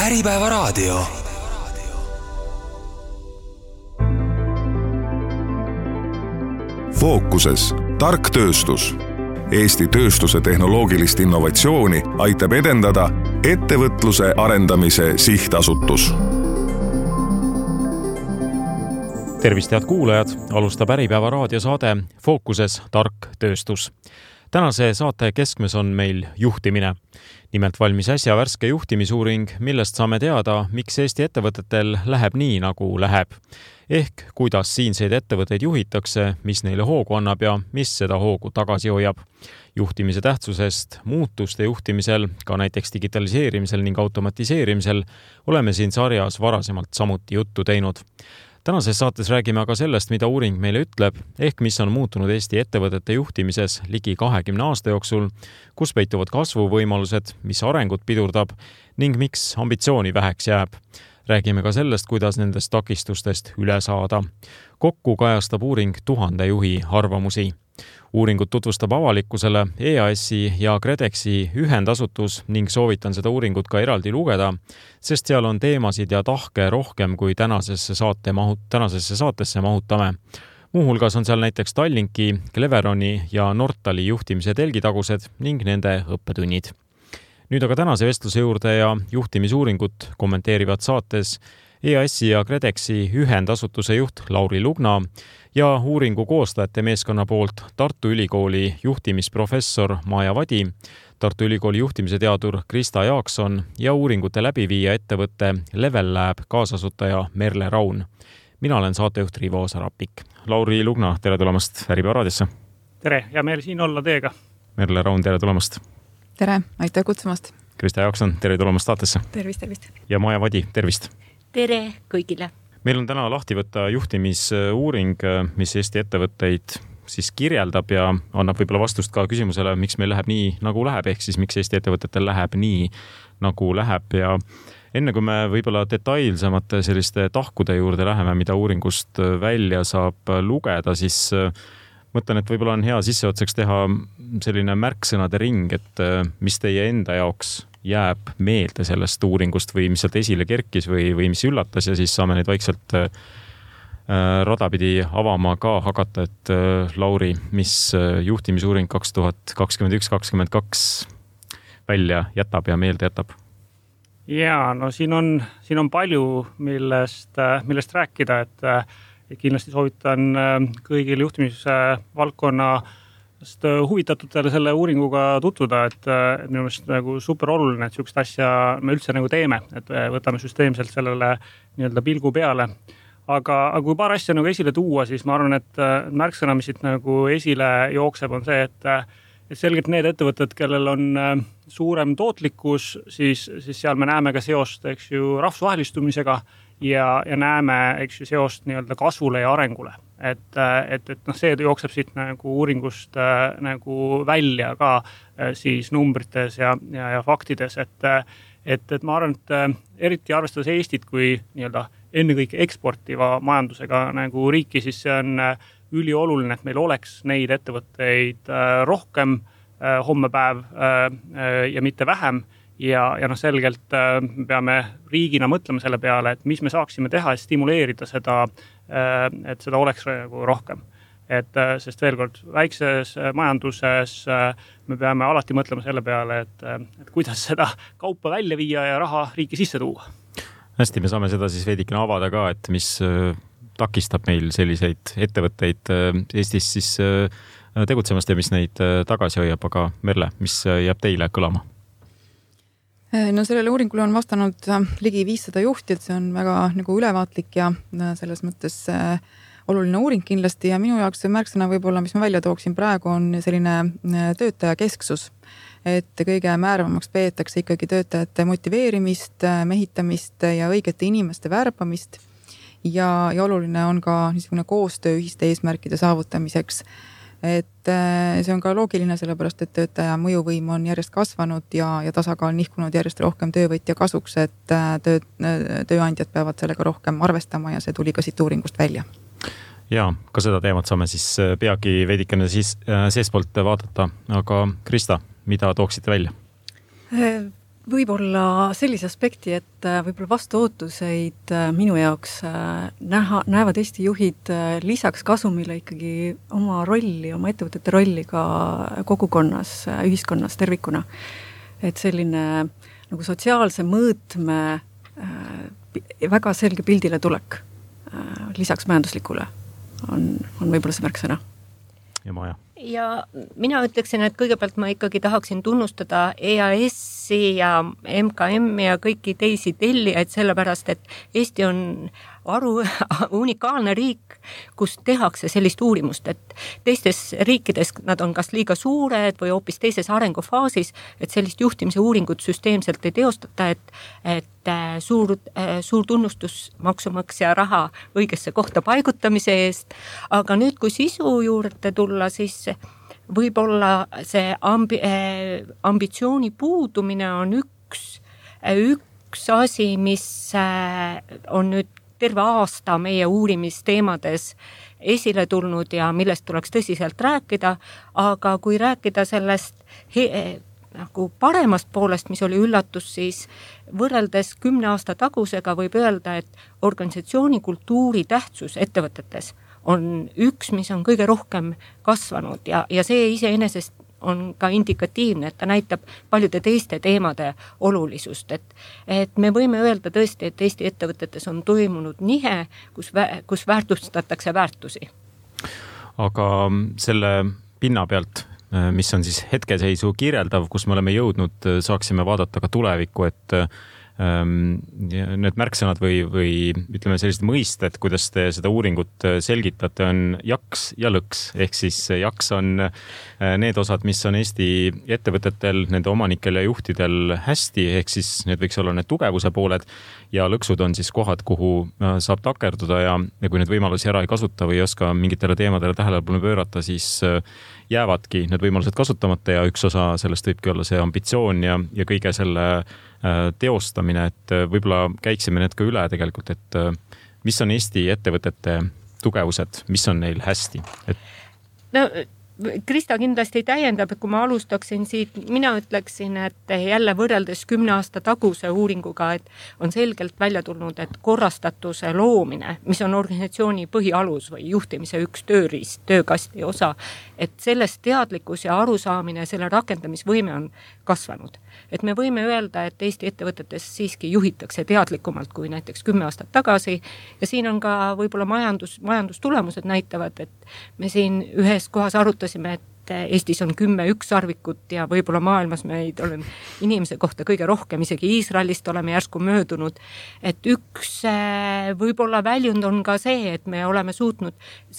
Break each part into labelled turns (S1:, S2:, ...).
S1: Äripäevaraadio.
S2: Fookuses tark tööstus. Eesti tööstuse tehnoloogilist innovatsiooni aitab edendada Ettevõtluse arendamise sihtasutus.
S3: Tervist, head kuulajad! Alustab Äripäeva raadiosaade Fookuses tark tööstus. Tänase saate keskmes on meil juhtimine. Nimelt valmis äsja värske juhtimisuuring, millest saame teada, miks Eesti ettevõtetel läheb nii, nagu läheb. Ehk kuidas siinseid ettevõtteid juhitakse, mis neile hoogu annab ja mis seda hoogu tagasi hoiab. Juhtimise tähtsusest muutuste juhtimisel, ka näiteks digitaliseerimisel ning automatiseerimisel, oleme siin sarjas varasemalt samuti juttu teinud. Tänases saates räägime aga sellest, mida uuring meile ütleb, ehk mis on muutunud Eesti ettevõtete juhtimises ligi 20 aasta jooksul, kus peituvad kasvuvõimalused, mis arengut pidurdab ning miks ambitsiooni väheks jääb. Räägime ka sellest, kuidas nendest takistustest üle saada. Kokku kajastab uuring 1000 juhi arvamusi. Uuringut tutvustab avalikkusele EAS-i ja KredExi ühendasutus ning soovitan seda uuringut ka eraldi lugeda, sest seal on teemasid ja tahke rohkem kui tänasesse saatesse mahutame. Muuhulgas on seal näiteks Tallinki, Cleveroni ja Nortali juhtimise telgitagused ning nende õppetunnid. Nüüd aga tänase vestluse juurde ja juhtimisuuringut kommenteerivad saates EAS-i ja KredExi ühendasutuse juht Lauri Lugna ja uuringu koostajate meeskonna poolt Tartu Ülikooli juhtimisprofessor Maja Vadi, Tartu Ülikooli juhtimise teadur Krista Jaakson ja uuringute läbiviija ettevõtte Level Lab kaasasutaja Merle Raun. Mina olen saatejuht Rivo Sarapik. Lauri Lugna, tere tulemast Äripäeva raadiosse.
S4: Tere, ja meil siin olla teiega.
S3: Merle Raun, tere tulemast.
S5: Tere, aitäh kutsumast.
S3: Krista Jaakson, tere tulemast saatesse.
S5: Tervist.
S3: Ja Maja Vadi, tervist.
S6: Tere kõigile.
S3: Meil on täna lahti võtta juhtimisuuring, mis Eesti ettevõtteid siis kirjeldab ja annab võib-olla vastust ka küsimusele, miks meil läheb nii, nagu läheb, ehk siis miks Eesti ettevõtetel läheb nii, nagu läheb. Ja enne kui me võib-olla detailsemate selliste tahkude juurde läheme, mida uuringust välja saab lugeda, siis mõtlen, et võib-olla on hea sisseotsaks teha selline märksõnade ring, et mis teie enda jaoks jääb meelde sellest uuringust või mis sealt esile kerkis või mis üllatas ja siis saame neid vaikselt radapidi avama ka hakata, et Lauri, mis juhtimisuuring 2021-2022 välja jätab ja meelde jätab?
S4: Jaa, no siin on palju, millest rääkida, et kindlasti soovitan kõigil juhtimise valdkonna huvitatutele selle uuringuga tutvuda, et minu meelest nagu super oluline, et sellist asja me üldse nagu teeme, et võtame süsteemselt sellele nii-öelda pilgu peale. Aga kui paar asja nagu esile tuua, siis ma arvan, et märksõna, mis siit nagu esile jookseb, on see, et selgelt need ettevõtted, kellel on suurem tootlikkus, siis seal me näeme ka seost, eks ju, rahvusvahelistumisega ja näeme, eks ju, seost nii-öelda kasvule ja arengule. Et see jookseb siit nagu uuringust nagu välja ka siis numbrites ja faktides, et ma arvan, et eriti arvestades Eestit kui nii-öelda ennekõike eksportiva majandusega nagu riiki, siis see on ülioluline, et meil oleks neid ettevõtteid rohkem homme päev ja mitte vähem. Ja selgelt peame riigina mõtlema selle peale, et mis me saaksime teha ja stimuleerida seda, et seda oleks rohkem. Sest veel kord, väikses majanduses me peame alati mõtlema selle peale, et kuidas seda kaupa välja viia ja raha riiki sisse tuua.
S3: Hästi, me saame seda siis veidikene avada ka, et mis takistab meil selliseid ettevõtteid Eestis siis tegutsemast ja mis neid tagasi hoiab, aga Merle, mis jääb teile kõlama?
S5: No sellele uuringule on vastanud ligi 500 juhti, et see on väga nagu ülevaatlik ja selles mõttes oluline uuring kindlasti ja minu jaoks märksõna võib-olla, mis ma välja tooksin praegu, on selline töötaja kesksus. Et kõige määravamaks peetakse ikkagi töötajate motiveerimist, mehitamist ja õigete inimeste värbamist ja oluline on ka niisugune koostöö ühiste eesmärkide saavutamiseks. Et see on ka loogiline, sellepärast, et töötaja mõjuvõim on järjest kasvanud ja tasakaal nihkunud järjest rohkem töövõtja kasuks, et tööandjad peavad sellega rohkem arvestama ja see tuli ka siit uuringust välja.
S3: Ja, ka seda teemat saame siis peagi veidikene siis seespoolt vaadata, aga Krista, mida tooksite välja?
S1: Võib-olla sellise aspekti, et võib-olla vastuootuseid minu jaoks näevad Eesti juhid lisaks kasumile ikkagi oma rolli, oma ettevõtete rolli ka kogukonnas, ühiskonnas tervikuna. Et selline nagu sotsiaalse mõõtme väga selge pildile tulek lisaks majanduslikule on võib-olla see märksõna.
S3: Ja Maja?
S6: Ja mina ütleksin, et kõigepealt ma ikkagi tahaksin tunnustada EAS-i ja MKM-i ja kõiki teisi tellijaid sellepärast, et Eesti on unikaalne riik, kus tehakse sellist uurimust, et teistes riikides nad on kas liiga suured või hoopis teises arengufaasis, et sellist juhtimise uuringut süsteemselt ei teostata, et suur tunnustus maksumaksja raha õigesse kohta paigutamise eest. Aga nüüd, kui sisu juurde tulla, siis võib-olla see ambitsiooni puudumine on üks asi, mis on nüüd terve aasta meie uurimisteemades esile tulnud ja millest tuleks tõsiselt rääkida, aga kui rääkida sellest nagu paremast poolest, mis oli üllatus, siis võrreldes 10 aasta tagusega võib öelda, et organisatsiooni kultuuri tähtsus ettevõtetes on üks, mis on kõige rohkem kasvanud ja see iseenesest on ka indikatiivne, et ta näitab paljude teiste teemade olulisust, et me võime öelda tõesti, et Eesti ettevõtetes on toimunud nihe, kus väärtustatakse väärtusi.
S3: Aga selle pinna pealt, mis on siis hetkeseisu kirjeldav, kus me oleme jõudnud, saaksime vaadata ka tulevikku, et need märksõnad või ütleme sellised mõisted, kuidas te seda uuringut selgitate, on jaks ja lõks. Ehk siis jaks on need osad, mis on Eesti ettevõtetel, nende omanikel ja juhtidel hästi, ehk siis need võiks olla need tugevuse pooled ja lõksud on siis kohad, kuhu saab takerduda ja kui need võimalusi ära ei kasuta või ei oska mingitele teemadele tähelepanu pöörata, siis jäävadki need võimalused kasutamata ja üks osa sellest võibki olla see ambitsioon ja kõige selle teostamine, et võib-olla käiksime need ka üle tegelikult, et mis on Eesti ettevõtete tugevused, mis on neil hästi?
S6: No, Krista kindlasti täiendab, et kui ma alustaksin siit, mina ütleksin, et jälle võrreldes 10 aasta taguse uuringuga, et on selgelt välja tulnud, et korrastatuse loomine, mis on organisatsiooni põhialus või juhtimise üks tööriist, töökasti osa, et sellest teadlikkus ja arusaamine, selle rakendamisvõime on kasvanud. Et me võime öelda, et Eesti ettevõtetes siiski juhitakse teadlikumalt kui näiteks 10 aastat tagasi ja siin on ka võib-olla majandustulemused näitavad, et me siin ühes kohas arutasime, et Eestis on 10 ükssarvikut ja võib-olla maailmas meid olen inimese kohta kõige rohkem, isegi Iisraelist oleme järsku möödunud. Et üks võib-olla väljund on ka see, et me oleme suutnud,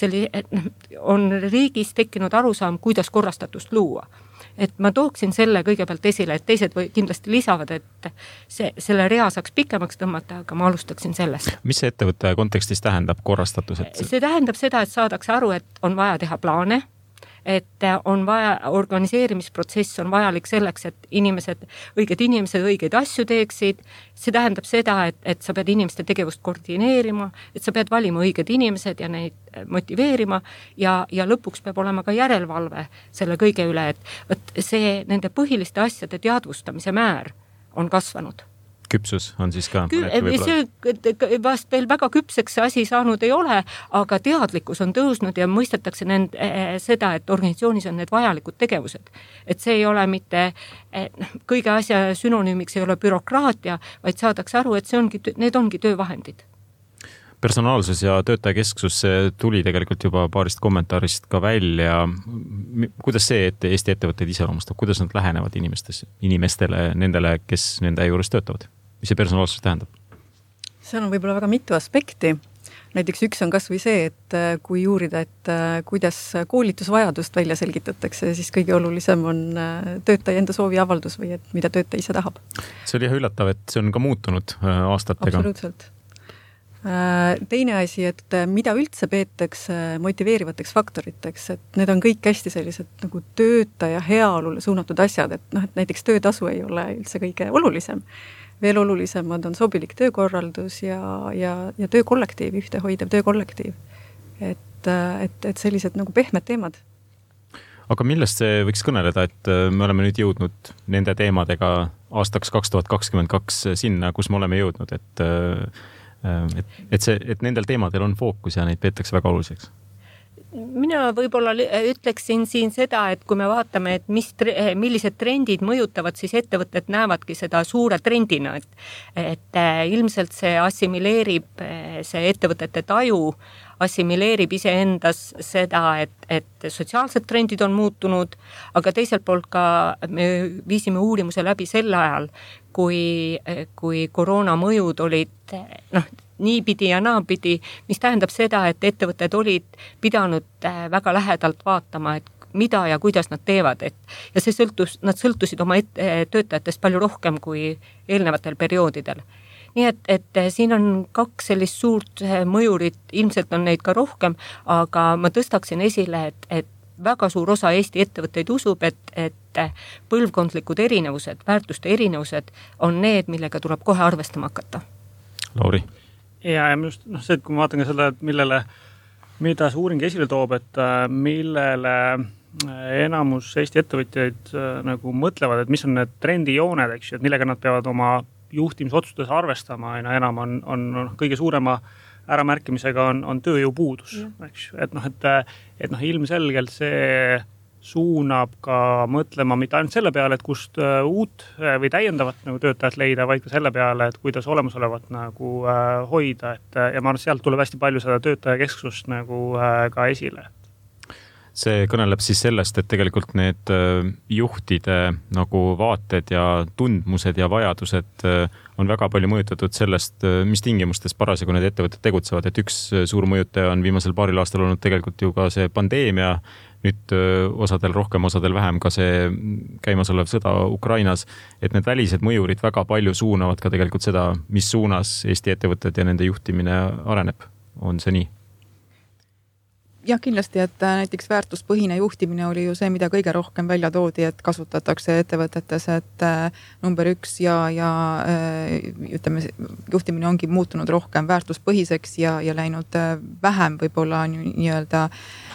S6: on riigis tekkinud arusaam, kuidas korrastatust luua. Et ma tooksin selle kõigepealt esile, et teised kindlasti lisavad, et selle rea saaks pikemaks tõmmata, aga ma alustaksin sellest.
S3: Mis see ettevõtte kontekstis tähendab korrastatus?
S6: See tähendab seda, et saadakse aru, et on vaja teha plaane, et on vaja, organiseerimisprotsess on vajalik selleks, et õiged inimesed õigeid asju teeksid. See tähendab seda, et sa pead inimeste tegevust koordineerima, et sa pead valima õiged inimesed ja neid motiveerima ja lõpuks peab olema ka järelevalve selle kõige üle, et see nende põhiliste asjade teadvustamise määr on kasvanud.
S3: Küpsus on siis ka?
S6: See vast veel väga küpseks asi saanud ei ole, aga teadlikkus on tõusnud ja mõistetakse seda, et organisatsioonis on need vajalikud tegevused. Et see ei ole mitte kõige asja sünonüümiks ei ole bürokraatia, vaid saadakse aru, et need ongi töövahendid.
S3: Personaalsus ja töötajakesksus tuli tegelikult juba paarist kommentaarist ka välja. Kuidas see, et Eesti ettevõtteid iseloomustab, kuidas nad lähenevad inimestele, nendele, kes nende juures töötavad? Mis see personaalsus tähendab?
S1: Seal on võib-olla väga mitu aspekti. Näiteks üks on kas või see, et kui uurida, et kuidas koolitusvajadust välja selgitatakse, siis kõige olulisem on töötaja enda soovi avaldus või et mida töötaja ise tahab.
S3: See oli üllatav, et see on ka muutunud aastatega.
S1: Absoluutselt. Teine asi, et mida üldse peetakse motiveerivateks faktoriteks, et need on kõik hästi sellised nagu töötaja heaolule suunatud asjad, et näiteks töötasu ei ole üldse kõige olulisem. Veel olulisemad on sobilik töökorraldus ja töökollektiiv, ühtehoidev töökollektiiv. Et sellised nagu pehmed teemad.
S3: Aga millest see võiks kõneleda, et me oleme nüüd jõudnud nende teemadega aastaks 2022 sinna, kus me oleme jõudnud, et nendel teemadel on fookus ja neid peetakse väga oluliseks?
S6: Mina võib-olla ütleksin siin seda, et kui me vaatame, et millised trendid mõjutavad, siis ettevõtted näevadki seda suure trendina, et ilmselt see assimileerib, see ettevõtete taju assimileerib iseendas seda, et sotsiaalsed trendid on muutunud, aga teiselt poolt ka me viisime uurimuse läbi sel ajal, kui koroona mõjud olid niipidi ja naapidi, mis tähendab seda, et ettevõtted olid pidanud väga lähedalt vaatama, et mida ja kuidas nad teevad, ja nad sõltusid oma töötajatest palju rohkem kui eelnevatel perioodidel. Nii et siin on 2 sellist suurt mõjurit, ilmselt on neid ka rohkem, aga ma tõstaksin esile, et väga suur osa Eesti ettevõtteid usub, et põlvkondlikud erinevused, väärtuste erinevused on need, millega tuleb kohe arvestama hakata.
S3: Lauri?
S4: Ja just see, et kui ma vaatan ka seda, et mida see uuring esile toob, et millele enamus Eesti ettevõtjaid nagu mõtlevad, et mis on need trendijooned, eks ju, et millega nad peavad oma juhtimisotsustades arvestama, aina enam on kõige suurema äramärkimisega on tööjõupuudus, eks ju, et ilmselgelt see suunab ka mõtlema mitte ainult selle peale, et kust uut või täiendavat nagu töötajat leida, vaid ka selle peale, et kuidas olemasolevat nagu hoida, ja ma arvan, sealt tuleb hästi palju seda töötajakesksust nagu ka esile.
S3: See kõneleb siis sellest, et tegelikult need juhtide nagu vaated ja tundmused ja vajadused on väga palju mõjutatud sellest, mis tingimustes parasjagu need ettevõtted tegutsevad, et üks suur mõjutaja on viimasel paaril aastal olnud tegelikult ju ka see pandeemia, nüüd osadel rohkem, osadel vähem ka see käimasolev sõda Ukrainas, et need välised mõjurid väga palju suunavad ka tegelikult seda, mis suunas Eesti ettevõtted ja nende juhtimine areneb. On see nii?
S5: Jah, kindlasti, et näiteks väärtuspõhine juhtimine oli ju see, mida kõige rohkem välja toodi, et kasutatakse ettevõtetes, et number 1 ja ütleme, juhtimine ongi muutunud rohkem väärtuspõhiseks ja läinud vähem võib-olla nii-öelda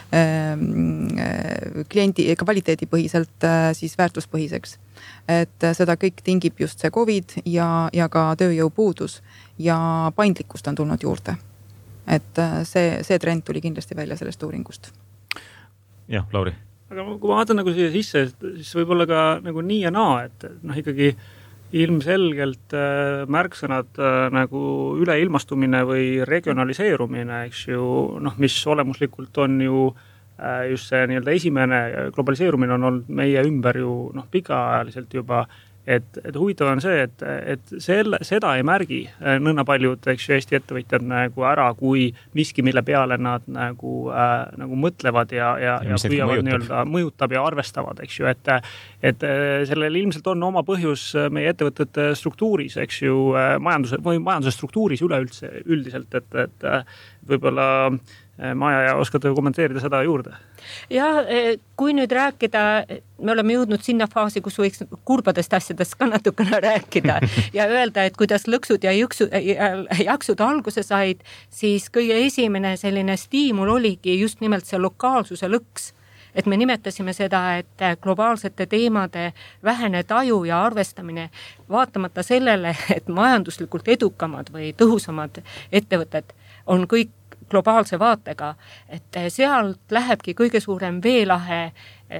S5: kliendi kvaliteedipõhiselt siis väärtuspõhiseks. Et seda kõik tingib just see COVID ja ka tööjõupuudus ja paindlikkust on tulnud juurde. Et see trend tuli kindlasti välja sellest uuringust.
S3: Jah, Lauri.
S4: Aga kui ma vaatan nagu siia sisse, siis võib-olla ka nagu nii ja naa, et ikkagi ilmselgelt märksõnad nagu üleilmastumine või regionaliseerumine, eks ju, mis olemuslikult on ju just see nii-öelda esimene globaliseerumine on olnud meie ümber ju pikaajaliselt juba, et huvitav on see, et seda ei märgi nõnda paljud, eks ju, Eesti ettevõtjad nagu ära kui miski, mille peale nad nagu mõtlevad ja püüavad nii-öelda mõjutab ja arvestavad, eks ju, et sellel ilmselt on oma põhjus meie ettevõtete struktuuris, eks ju, majanduse struktuuris üldiselt, et võib-olla Maja, oskad kommenteerida seda juurde?
S6: Ja kui nüüd rääkida, me oleme jõudnud sinna faasi, kus võiks kurbadest asjadest ka natukene rääkida ja öelda, et kuidas lõksud ja jaksud alguse said, siis kõige esimene selline stiimul oligi just nimelt see lokaalsuse lõks. Et me nimetasime seda, et globaalsete teemade vähene taju ja arvestamine, vaatamata sellele, et majanduslikult edukamad või tõhusamad ettevõtted on kõik globaalse vaatega, et sealt lähebki kõige suurem veelahe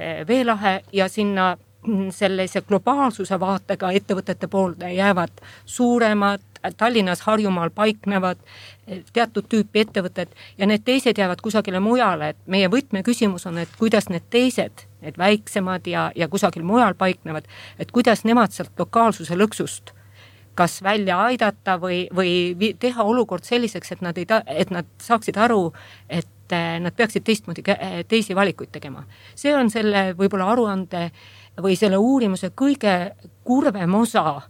S6: ja sinna sellise globaalsuse vaatega ettevõtete poolde jäävad suuremad, Tallinnas, Harjumaal paiknevad teatud tüüpi ettevõtted ja need teised jäävad kusagile mujale, et meie võtmeküsimus on, et kuidas need teised, need väiksemad ja kusagil mujal paiknevad, et kuidas nemad sealt lokaalsuse lõksust kas välja aidata või teha olukord selliseks, et nad saaksid aru, et nad peaksid teisi valikuid tegema. See on selle võib-olla aruande või selle uurimuse kõige kurvem osa,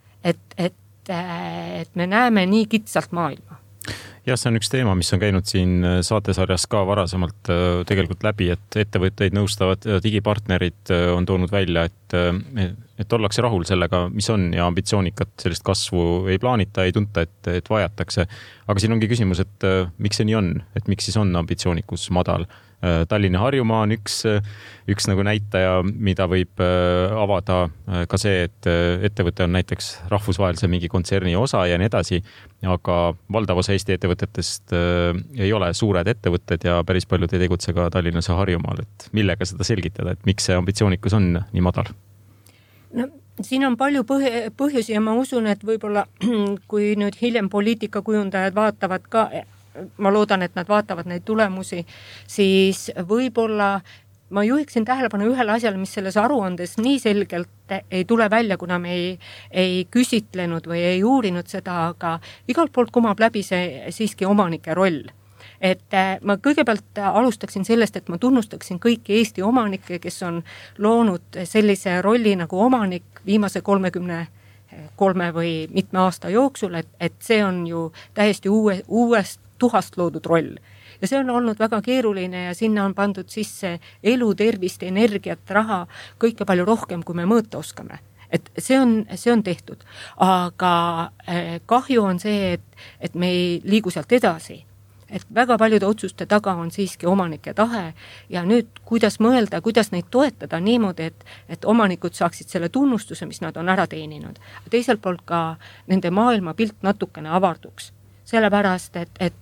S6: et me näeme nii kitsalt maailma.
S3: Jah, see on üks teema, mis on käinud siin saatesarjas ka varasemalt tegelikult läbi, et ettevõtteid nõustavad digipartnerid on toonud välja, et ollakse rahul sellega, mis on ja ambitsioonikat sellist kasvu ei plaanita, ei tunta, et vajatakse. Aga siin ongi küsimus, et miks see nii on, et miks siis on ambitsioonikus madal. Tallinna Harjumaa on üks nagu näitaja, mida võib avada ka see, et ettevõte on näiteks rahvusvahelise mingi kontserni osa ja nii edasi, aga valdav osa Eesti ettevõtetest ei ole suured ettevõtted ja päris paljud ei tegutse ka Tallinnas ja Harjumaal. Et millega seda selgitada, et miks see ambitsioonikus on nii madal?
S6: No, siin on palju põhjusi ja ma usun, et võib-olla kui nüüd hiljem poliitikakujundajad vaatavad ka, ma loodan, et nad vaatavad neid tulemusi, siis võib-olla ma juhiksin tähelepanu ühele asjale, mis selles aruandes nii selgelt ei tule välja, kuna me ei küsitlenud või ei uurinud seda, aga igalt poolt kumab läbi see siiski omanike roll. Et ma kõigepealt alustaksin sellest, et ma tunnustaksin kõiki Eesti omanikke, kes on loonud sellise rolli nagu omanik viimase 33 või mitme aasta jooksul, et see on ju täiesti uuest tuhast loodud roll. Ja see on olnud väga keeruline ja sinna on pandud sisse elu, tervist, energiat, raha, kõike palju rohkem, kui me mõõta oskame. Et see on tehtud. Aga kahju on see, et me ei liigu sealt edasi. Et väga paljude otsuste taga on siiski omanike tahe ja nüüd kuidas mõelda, kuidas neid toetada niimoodi, et omanikud saaksid selle tunnustuse, mis nad on ära teeninud. Teiselt poolt ka nende maailmapilt natukene avarduks. Sellepärast, et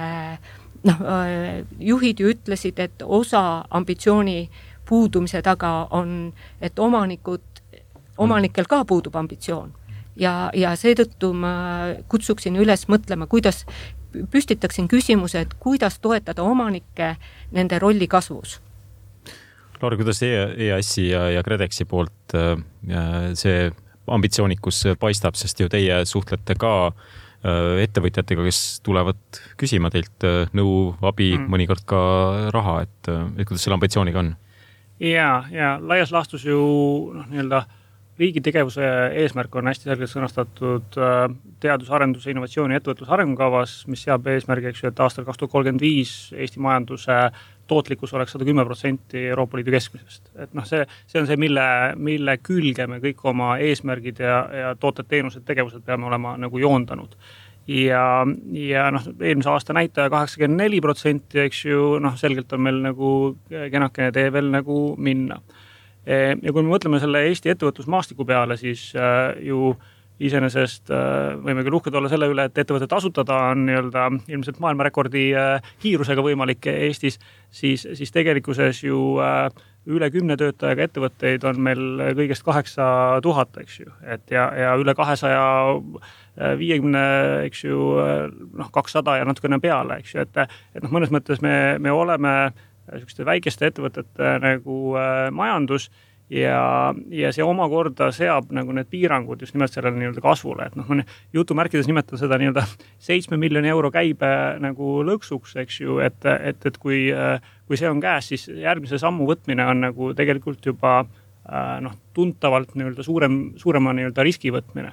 S6: juhid ju ütlesid, et osa ambitsiooni puudumise taga on, et omanikel ka puudub ambitsioon. Ja seetõttu ma kutsuksin üles mõtlema, kuidas püstitaksin küsimuse, et kuidas toetada omanikke nende rolli kasvus.
S3: Lauri, kuidas EAS-i ja KredExi poolt see ambitsioonikus paistab, sest ju teie suhtlete ka ettevõtjatega, kes tulevad küsima teilt nõu, abi, mõnikord ka raha, et kuidas selle ambitsiooniga on?
S4: Ja laias laastus ju riigi tegevuse eesmärk on hästi selgelt sõnastatud teadus-, arendus- ja innovatsiooni ettevõtluse arengukavas, mis seab eesmärgiks, et aastal 2035 Eesti majanduse tootlikkus oleks 110% Euroopa Liidu keskmisest. Et see on see, mille külge me kõik oma eesmärgid ja tooted, teenused, tegevused peame olema nagu joondanud. Ja eelmise aasta näitaja 84%, eks ju, selgelt on meil nagu kenakene tee veel nagu minna. Ja kui me mõtleme selle Eesti ettevõtlusmaastiku peale, siis ju iseenesest võime küll uhked olla selle üle, et ettevõtet asutada on ilmselt maailmarekordi kiirusega võimalik Eestis, siis tegelikkuses ju üle 10 töötajaga ettevõtteid on meil kõigest 8000, eks ju, ja üle 250, eks ju, 200 ja natukene peale, eks ju, et mõnes mõttes me oleme sellised väikeste ettevõtete nagu majandus ja see omakorda seab nagu need piirangud just nimelt sellele nii-öelda kasvule, et jutumärkides nimetan seda nii-öelda 7 miljoni euro käibe nagu lõksuks, eks ju, et kui see on käes, siis järgmise sammu võtmine on nagu tegelikult juba tuntavalt nii-öelda suurema nii-öelda riski võtmine.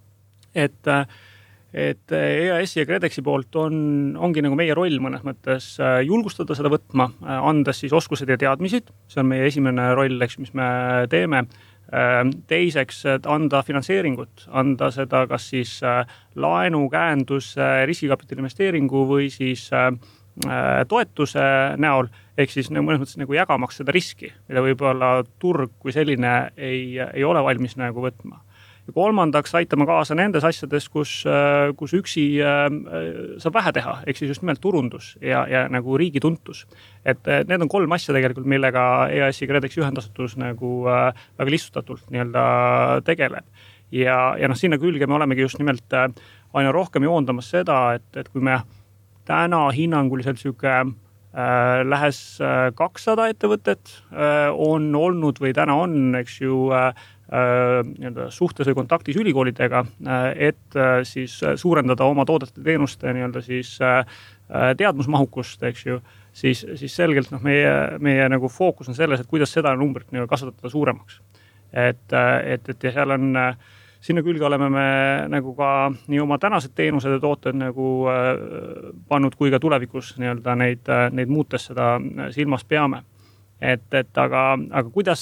S4: Et EAS ja KredExi poolt ongi nagu meie roll mõnes mõttes julgustada seda võtma, andes siis oskused ja teadmisid. See on meie esimene roll, mis me teeme. Teiseks, anda finantseeringut, anda seda kas siis laenu, käendus, riskikapitali investeeringu või siis toetuse näol, ehk siis mõnes mõttes nagu jagamaks seda riski, mida võib-olla turg kui selline ei ole valmis nagu võtma. Ja kolmandaks aitama kaasa nendes asjades, kus üksi saab vähe teha, ehk siis just nimelt turundus ja nagu riigi tuntus. Et need on 3 asja tegelikult, millega EAS-i KredExi ühendasutus nagu väga lihtsustatult nii-öelda tegeleb. Ja sinna külge me olemegi just nimelt aina rohkem joondamas seda, et kui me täna hinnanguliselt lähes 200 ettevõtet on olnud või täna on, eks ju, suhtes või kontaktis ülikoolidega, et siis suurendada oma toodete teenuste siis teadmusmahukust, eks ju, siis selgelt meie nagu fookus on selles, et kuidas seda numbrit kasvatada suuremaks. Et seal on, sinna külge oleme me nagu ka nii oma tänased teenused ja tooted nagu pannud, kui ka tulevikus neid muutes seda silmas peame. Aga kuidas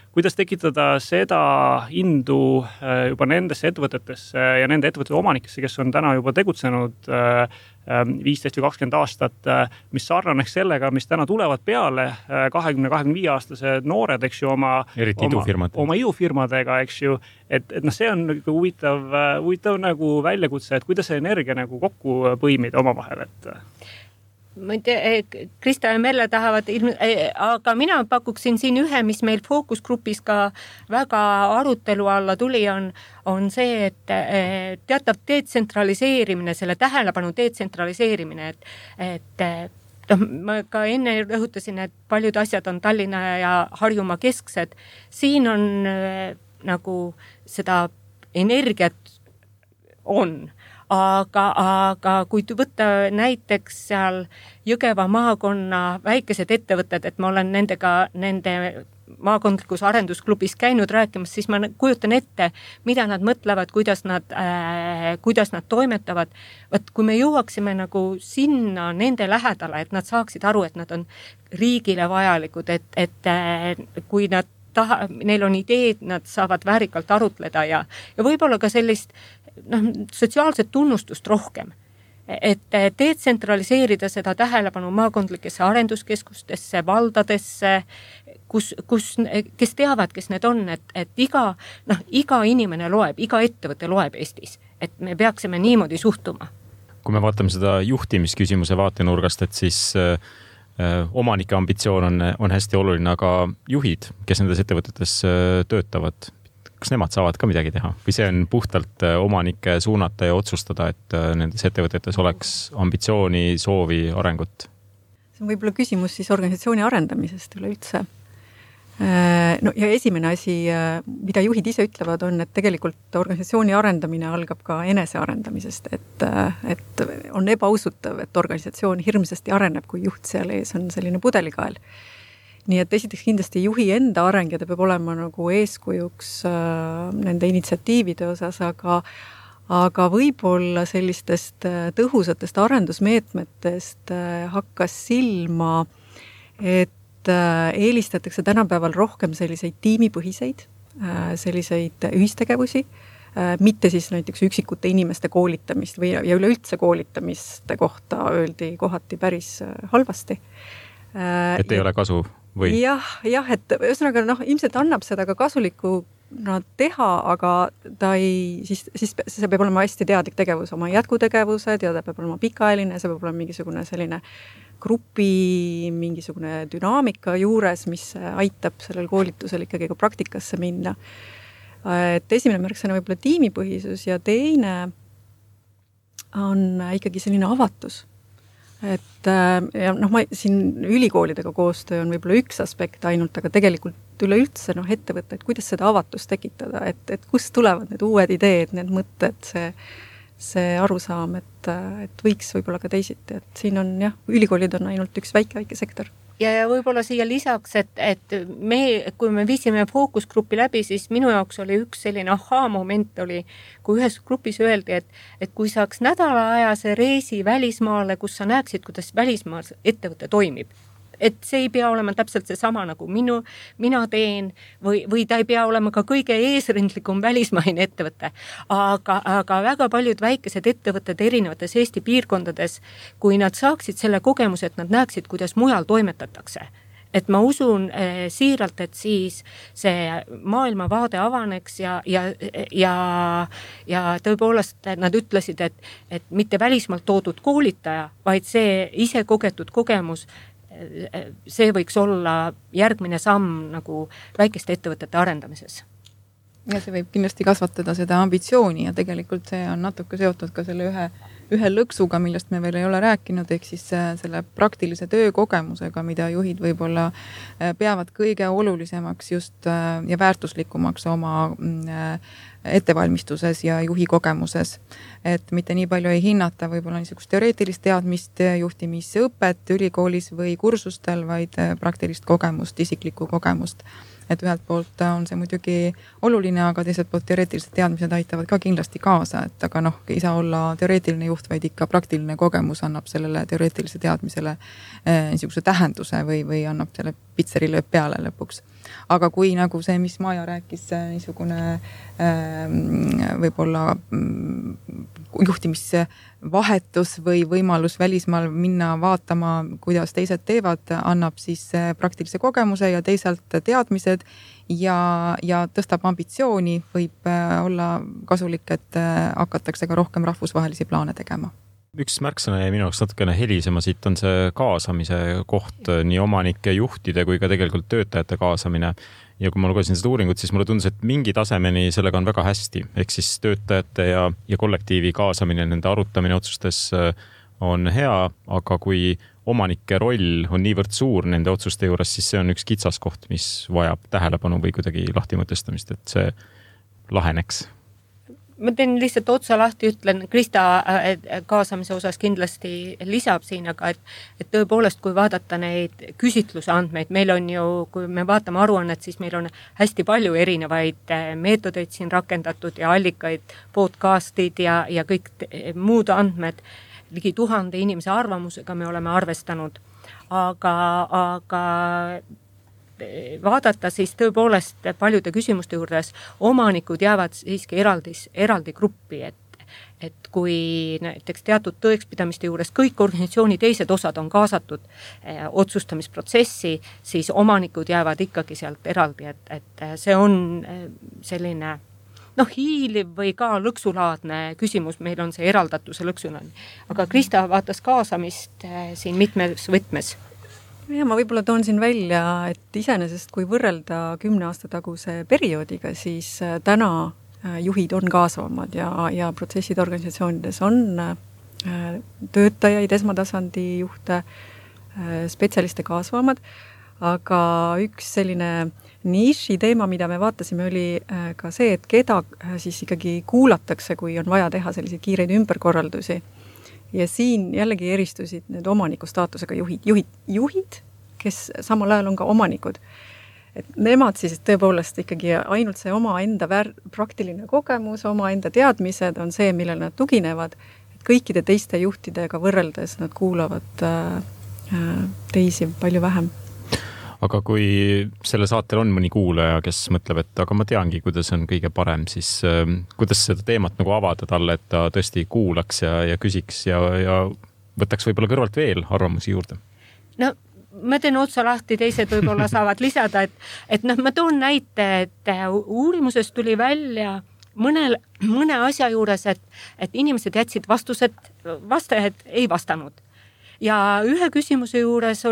S4: kuidas tekitada seda indu juba nendesse ettevõtetesse ja nende ettevõtete omanikesse, kes on täna juba tegutsenud 15 või 20 aastat, mis sarnaneks sellega, mis täna tulevad peale 20-25 aastased noored, eks ju, oma idufirmadega, eks ju, et see on huvitav nagu väljakutse, et kuidas see energia nagu kokku põimida omavahel, et
S6: ma ei tea, Krista ja Merle tahavad aga mina pakuksin siin ühe, mis meil fookusgrupis ka väga arutelu alla tuli, on see, et teatav detsentraliseerimine, selle tähelepanu detsentraliseerimine, et ma ka enne rõhutasin, et paljud asjad on Tallinna ja Harjumaa kesksed. Siin on nagu seda energiat on. Aga kui võtta näiteks seal Jõgeva maakonna väikesed ettevõtted, et ma olen nende maakondlikus arendusklubis käinud rääkimas, siis ma kujutan ette, mida nad mõtlevad, kuidas nad toimetavad. Kui me jõuaksime nagu sinna nende lähedale, et nad saaksid aru, et nad on riigile vajalikud, et kui neil on ideed, nad saavad väärikalt arutleda ja võib-olla ka sellist sotsiaalset tunnustust rohkem. Et detsentraliseerida seda tähelepanu maakondlikesse arenduskeskustesse, valdadesse, kes teavad, kes need on, et iga inimene loeb, iga ettevõte loeb Eestis, et me peaksime niimoodi suhtuma.
S3: Kui me vaatame seda juhtimisküsimuse vaatenurgast, et siis omanike ambitsioon on hästi oluline, aga juhid, kes nendes ettevõtetes töötavad, kas nemad saavad ka midagi teha? Või see on puhtalt omanike suunata ja otsustada, et nendes ettevõtetes oleks ambitsiooni, soovi, arengut?
S1: See on võib-olla küsimus siis organisatsiooni arendamisest üleüldse. No ja esimene asi, mida juhid ise ütlevad, on, et tegelikult organisatsiooni arendamine algab ka enese arendamisest, et on ebausutav, et organisatsioon hirmsasti areneb, kui juht seal ees on selline pudelikael. Nii et esiteks kindlasti juhi enda areng ja ta peab olema nagu eeskujuks nende initsiatiivide osas, aga võib-olla sellistest tõhusatest arendusmeetmetest hakkas silma, et eelistatakse tänapäeval rohkem selliseid tiimipõhiseid, selliseid ühistegevusi, mitte siis näiteks üksikute inimeste koolitamist ja üleüldse koolitamiste kohta öeldi kohati päris halvasti.
S3: Et ei ole kasu?
S1: Jah, et ühesõnaga ilmselt annab seda ka kasulikuna teha, aga siis see peab olema hästi teadlik tegevus, oma jätkutegevused ja ta peab olema pikaajaline, see peab olema mingisugune selline grupi, mingisugune dünaamika juures, mis aitab sellel koolitusel ikkagi ka praktikasse minna. Et esimene märksõna võib-olla tiimipõhisus ja teine on ikkagi selline avatus. Et ja siin ülikoolidega koostöö on võib-olla üks aspekt ainult, aga tegelikult üleüldse ettevõtted, kuidas seda avatust tekitada, et kust tulevad need uued ideed, need mõtted, see arusaam, et võiks võib-olla ka teisiti, et siin on ülikoolid on ainult üks väike sektor.
S6: Ja võib-olla siia lisaks, et kui me viisime fookusgruppi läbi, siis minu jaoks oli üks selline moment oli, kui ühes grupis öeldi, et kui saaks nädalaajase reisi välismaale, kus sa näeksid, kuidas välismaal ettevõte toimib, et see ei pea olema täpselt seesama nagu mina teen või ta ei pea olema ka kõige eesrindlikum välismaine ettevõte. Aga väga paljud väikesed ettevõtted erinevates Eesti piirkondades, kui nad saaksid selle kogemuse, et nad näeksid, kuidas mujal toimetatakse. Et ma usun siiralt, et siis see maailmavaade avaneks ja tõepoolest nad ütlesid, et mitte välismaalt toodud koolitaja, vaid see ise kogetud kogemus, see võiks olla järgmine samm nagu väikeste ettevõtete arendamises.
S5: Ja see võib kindlasti kasvatada seda ambitsiooni ja tegelikult see on natuke seotud ka selle ühe lõksuga, millest me veel ei ole rääkinud, ehk siis selle praktilise töökogemusega, mida juhid võib-olla peavad kõige olulisemaks just ja väärtuslikumaks oma ettevalmistuses ja juhi kogemuses. Et mitte nii palju ei hinnata võib-olla niisugust teoreetilist teadmist, juhtimisõpet ülikoolis või kursustel, vaid praktilist kogemust, isiklikku kogemust. et ühelt poolt on see muidugi oluline, aga teiselt poolt teoreetilised teadmised aitavad ka kindlasti kaasa, et aga noh, ei saa olla teoreetiline juht, vaid ikka praktiline kogemus annab sellele teoreetilise teadmisele niisuguse tähenduse või annab selle pitserile peale lõpuks. Aga kui nagu see, mis Maja rääkis, niisugune võib-olla juhtimisvahetus või võimalus välismaal minna vaatama, kuidas teised teevad, annab siis praktilise kogemuse ja teisalt teadmised ja tõstab ambitsiooni, võib olla kasulik, et hakatakse ka rohkem rahvusvahelisi plaane tegema.
S3: Üks märksõna jäi minu jaoks natukene helisema, siit on see kaasamise koht, nii omanike, juhtide kui ka tegelikult töötajate kaasamine. Ja kui ma lugesin seda uuringut, siis mulle tundus, et mingi tasemeni sellega on väga hästi. Ehk siis töötajate ja kollektiivi kaasamine, nende arutamine otsustes on hea, aga kui omanike roll on niivõrd suur nende otsuste juures, siis see on üks kitsaskoht, mis vajab tähelepanu või kuidagi lahtimõtestamist, et see laheneks.
S6: Ma teen lihtsalt otsa lahti, ütlen, Krista kaasamise osas kindlasti lisab siin, aga et tõepoolest, kui vaadata neid küsitluse andmeid, meil on ju, kui me vaatame aruannet, siis meil on hästi palju erinevaid meetodeid siin rakendatud ja allikaid, podcastid ja kõik muud andmed, ligi 1000 inimese arvamusega me oleme arvestanud, aga vaadata siis tõepoolest paljude küsimuste juures, omanikud jäävad siiski eraldi gruppi, et kui näiteks teatud tõekspidamiste juures kõik organisatsiooni teised osad on kaasatud otsustamisprotsessi, siis omanikud jäävad ikkagi sealt eraldi, et see on selline hiiliv või ka lõksulaadne küsimus, meil on see eraldatuse lõksulaadne. Aga Krista vaatas kaasamist siin mitmes võtmes.
S1: Ja ma võib-olla toon siin välja, et iseenesest kui võrrelda 10 aasta taguse perioodiga, siis täna juhid on kaasavamad ja protsessid organisatsioonides on töötajaid, esmatasandi juhte, spetsialiste kaasavamad, aga üks selline niši teema, mida me vaatasime, oli ka see, et keda siis ikkagi kuulatakse, kui on vaja teha selliseid kiireid ümberkorraldusi. Ja siin jällegi eristusid need omaniku staatusega juhid, kes samal ajal on ka omanikud. Et nemad siis tõepoolest ikkagi ainult see oma enda praktiline kogemus, oma enda teadmised on see, millele nad tuginevad. Et kõikide teiste juhtidega võrreldes nad kuulavad teisi palju vähem.
S3: Aga kui selle saatel on mõni kuulaja, kes mõtleb, et aga ma teangi, kuidas on kõige parem, siis kuidas seda teemat nagu avada talle, et ta tõesti kuulaks ja küsiks ja võtaks võib-olla kõrvalt veel arvamusi juurde?
S6: No, ma teen otsa lahti, teised võib-olla saavad lisada, et ma toon näite, et uurimusest tuli välja mõne asja juures, et inimesed jätsid vastused, vastajad ei vastanud. Ja ühe küsimuse juures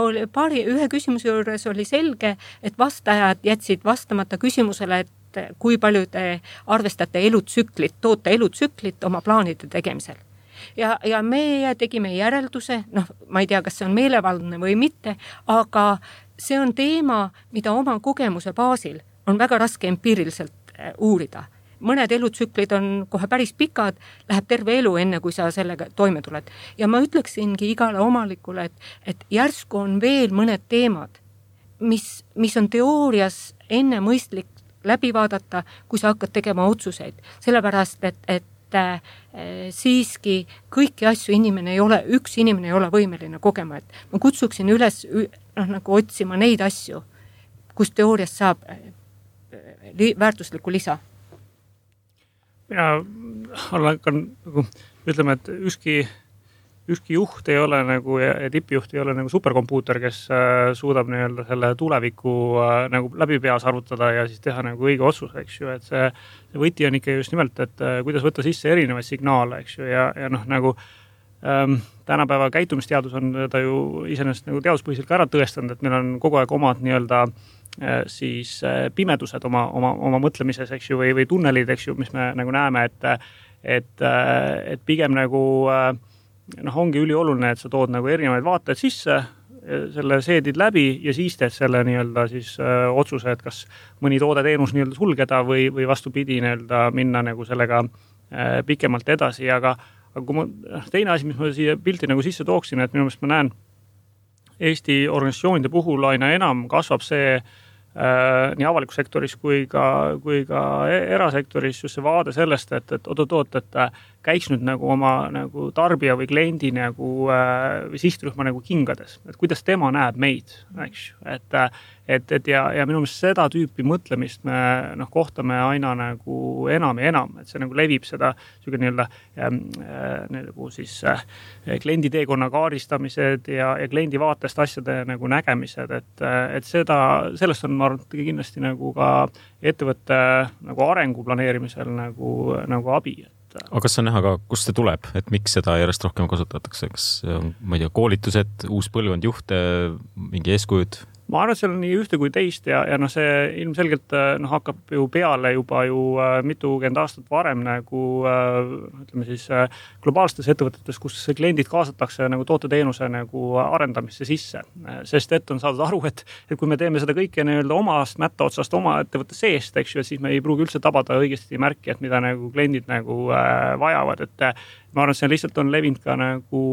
S6: oli selge, et vastajad jätsid vastamata küsimusele, et kui palju te arvestate toote elutsüklit oma plaanide tegemisel. Ja meie tegime järelduse, ma ei tea, kas see on meelevaldne või mitte, aga see on teema, mida oma kogemuse baasil on väga raske empiiriliselt uurida. Mõned elutsüklid on kohe päris pikad, läheb terve elu enne, kui sa sellega toime tuled. Ja ma ütleksingi igale omalikule, et järsku on veel mõned teemad, mis on teoorias enne mõistlik läbi vaadata, kui sa hakkad tegema otsuseid. Sellepärast, et siiski kõiki asju üks inimene ei ole võimeline kogema. Et ma kutsuksin üles nagu otsima neid asju, kus teoorias saab väärtuslikku lisa.
S4: Mina hakkan ütlema, et ükski juht ei ole nagu, ja tippjuht ei ole nagu superkompuuter, kes suudab nii-öelda selle tuleviku nagu läbi peas arvutada ja siis teha nagu õige otsus, eks ju, et see võti on ikka just nimelt, et kuidas võtta sisse erinevaid signaale, eks ju, ja nagu tänapäeva käitumisteadus on ta ju iseenesest nagu teaduspõhiselt ka ära tõestanud, et meil on kogu aeg omad nii-öelda siis pimedused oma mõtlemises, eks ju, või tunnelid, eks ju, mis me nagu näeme, et pigem nagu ongi ülioluline, et sa tood nagu erinevaid vaateid sisse, selle seedid läbi ja siis teed selle nii-öelda siis otsuse, et kas mõni toode-teenus nii-öelda sulgeda või vastupidi nii-öelda minna nagu sellega pikemalt edasi, aga kui teine asi, mis ma siia pilti nagu sisse tooksin, et minu meelest ma näen Eesti organisatsioonide puhul aina enam kasvab see nii avalikus sektoris kui ka erasektoris just see vaade sellest, et oot, käiks nüüd nagu oma nagu tarbija või kliendi nagu või sihtrühma nagu kingades, et kuidas tema näeb meid, eks ju, ja minu meelest seda tüüpi mõtlemist me kohtame aina nagu enam ja enam, et see nagu levib seda nagu siis kliendi teekonna kaaristamised ja kliendi vaatest asjade nagu nägemised, et sellest on ma arvan, kindlasti nagu ka ettevõtte nagu arengu planeerimisel nagu abi.
S3: Aga kas on näha ka, kust see tuleb, et miks seda järjest rohkem kasutatakse? Kas ma ei tea, koolitused, uus põlvkond juhte, mingi eeskujud?
S4: Ma arvan, et seal on nii ühte kui teist ja see ilmselgelt hakkab ju peale juba mitukümmend aastat varem nagu ütleme siis globaalsetes ettevõtetes, kus kliendid kaasatakse nagu tooteteenuse nagu arendamisse sisse. Sest on saadud aru, et kui me teeme seda kõike omast mätta otsast oma ettevõtte seest, eks ju, siis me ei pruugi üldse tabada õigesti märki, et mida nagu kliendid nagu vajavad. Et ma arvan, et see lihtsalt on levinud ka nagu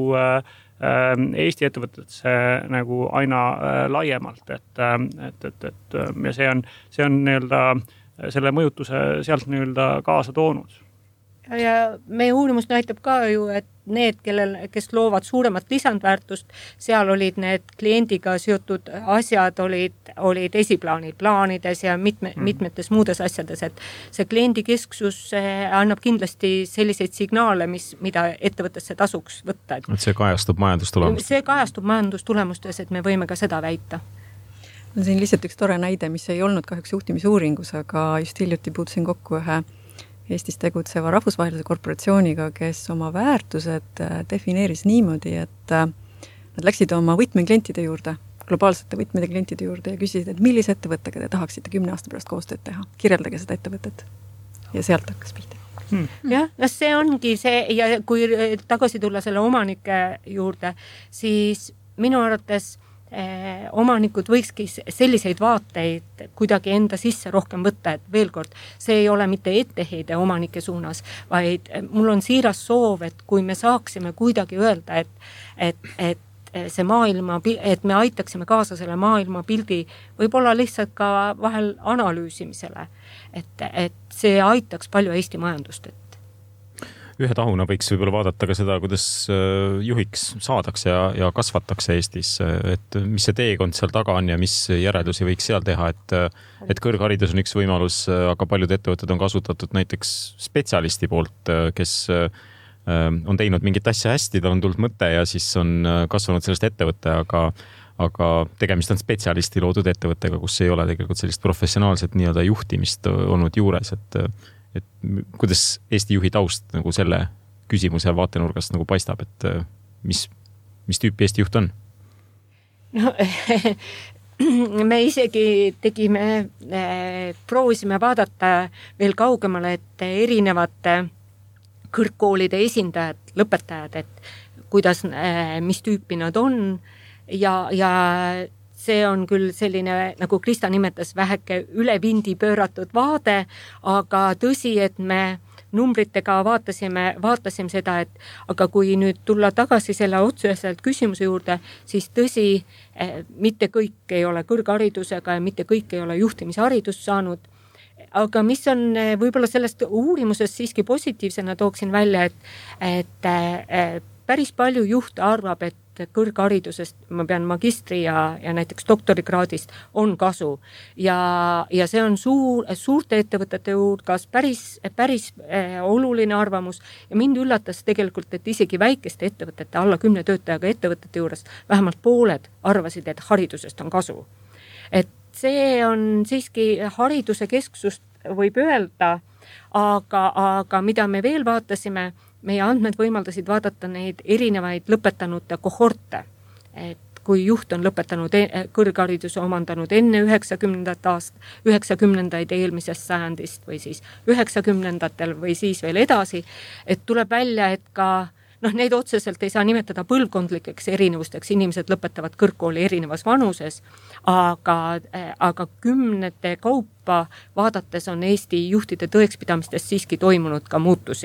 S4: Eesti ettevõtetesse nagu aina laiemalt, et ja see on selle mõjutuse sealt kaasa toonud.
S6: Ja meie uurimus näitab ka ju, et need, kes loovad suuremat lisandväärtust, seal olid need kliendiga seotud asjad olid esiplaanid, plaanides ja mitmetes muudes asjades, et see kliendikesksus annab kindlasti selliseid signaale, mida ettevõttesse tasuks võtta.
S3: Et see kajastub majandustulemustes?
S6: See kajastub majandustulemustes, et me võime ka seda väita.
S1: On siin lihtsalt üks tore näide, mis ei olnud kahjuks juhtimisuuringus, aga just hiljuti puutusin kokku ühe Eestis tegutseva rahvusvahelise korporatsiooniga, kes oma väärtused defineeris niimoodi, et nad läksid oma võtmeklientide juurde, globaalsete võtmeklientide juurde ja küsisid, et millise ettevõttega te tahaksite 10 aasta pärast koostööd teha. Kirjeldage seda ettevõtet. Ja sealt hakkas pihta.
S6: Jah, see ongi see, ja kui tagasi tulla selle omanike juurde, siis minu arvates omanikud võikski selliseid vaateid kuidagi enda sisse rohkem võtta, et veel kord, see ei ole mitte etteheide omanike suunas, vaid mul on siiras soov, et kui me saaksime kuidagi öelda, et see maailma, et me aitaksime kaasa selle maailma pildi võib-olla lihtsalt ka vahel analüüsimisele, et see aitaks palju Eesti majandust,
S3: Ühe tahuna võiks võib-olla vaadata ka seda, kuidas juhiks saadakse ja kasvatakse Eestis, et mis see teekond seal taga on ja mis järeldusi võiks seal teha, et kõrgharidus on üks võimalus, aga paljud ettevõtted on kasutatud näiteks spetsialisti poolt, kes on teinud mingit asja hästi, tal on tulnud mõte ja siis on kasvanud sellest ettevõtte, aga tegemist on spetsialisti loodud ettevõttega, kus ei ole tegelikult sellist professionaalset nii-öelda juhtimist olnud juures, et kuidas Eesti juhi taust nagu selle küsimuse vaatenurgast nagu paistab, et mis tüüpi Eesti juht on?
S6: No, me isegi proovisime vaadata veel kaugemale, et erinevate kõrgkoolide esindajad, lõpetajad, et kuidas, mis tüüpi nad on ja see on küll selline, nagu Krista nimetas, väheke üle vindi pööratud vaade, aga tõsi, et me numbritega vaatasime seda, et aga kui nüüd tulla tagasi selle otseselt küsimuse juurde, siis tõsi, mitte kõik ei ole kõrgharidusega ja mitte kõik ei ole juhtimisharidust saanud. Aga mis on võib-olla sellest uurimusest siiski positiivsena tooksin välja, et päris palju juhte arvab, et kõrgharidusest, ma pean magistri ja näiteks doktorikraadist on kasu ja see on suurte ettevõtete juures päris oluline arvamus ja mind üllatas tegelikult, et isegi väikeste ettevõtete, alla 10 töötajaga ettevõtete juures vähemalt pooled arvasid, et haridusest on kasu. Et see on siiski hariduse kesksust võib öelda, aga mida me veel vaatasime, meie andmed võimaldasid vaadata neid erinevaid lõpetanute kohorte, et kui juht on lõpetanud kõrghariduse omandanud enne 90-ndaid eelmisest sajandist või siis 90-ndatel või siis veel edasi, et tuleb välja, et ka neid otseselt ei saa nimetada põlvkondlikeks erinevusteks, inimesed lõpetavad kõrgkooli erinevas vanuses, aga kümnete kaupa vaadates on Eesti juhtide tõekspidamistest siiski toimunud ka muutusi,